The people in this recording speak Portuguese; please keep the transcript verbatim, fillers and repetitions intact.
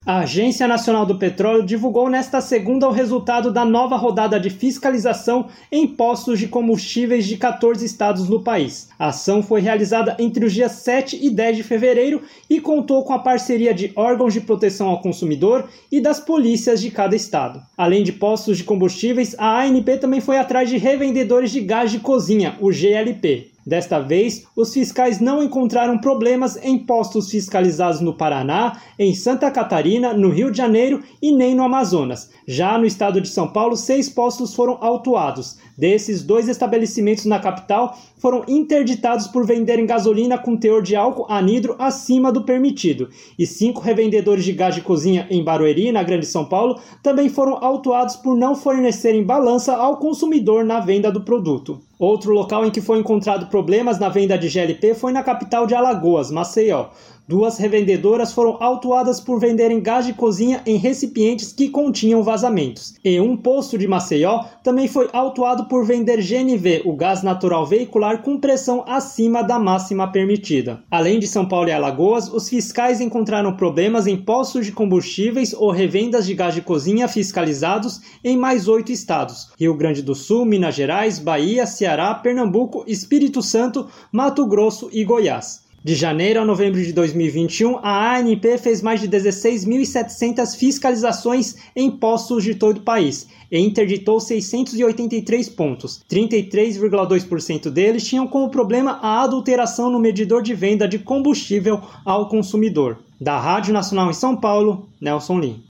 A Agência Nacional do Petróleo divulgou nesta segunda o resultado da nova rodada de fiscalização em postos de combustíveis de quatorze estados no país. A ação foi realizada entre os dias sete e dez de fevereiro e contou com a parceria de órgãos de proteção ao consumidor e das polícias de cada estado. Além de postos de combustíveis, a A N P também foi atrás de revendedores de gás de cozinha, o G L P. Desta vez, os fiscais não encontraram problemas em postos fiscalizados no Paraná, em Santa Catarina, no Rio de Janeiro e nem no Amazonas. Já no estado de São Paulo, seis postos foram autuados. Desses, dois estabelecimentos na capital foram interditados por venderem gasolina com teor de álcool anidro acima do permitido. E cinco revendedores de gás de cozinha em Barueri, na Grande São Paulo, também foram autuados por não fornecerem balança ao consumidor na venda do produto. Outro local em que foi encontrado problemas na venda de G L P foi na capital de Alagoas, Maceió. Duas revendedoras foram autuadas por venderem gás de cozinha em recipientes que continham vazamentos. E um posto de Maceió também foi autuado por vender G N V, o gás natural veicular, com pressão acima da máxima permitida. Além de São Paulo e Alagoas, os fiscais encontraram problemas em postos de combustíveis ou revendas de gás de cozinha fiscalizados em mais oito estados: Rio Grande do Sul, Minas Gerais, Bahia, Ceará, Pernambuco, Espírito Santo, Mato Grosso e Goiás. De janeiro a novembro de dois mil e vinte e um, a A N P fez mais de dezesseis mil e setecentas fiscalizações em postos de todo o país e interditou seiscentos e oitenta e três pontos. trinta e três vírgula dois por cento deles tinham como problema a adulteração no medidor de venda de combustível ao consumidor. Da Rádio Nacional em São Paulo, Nelson Lim.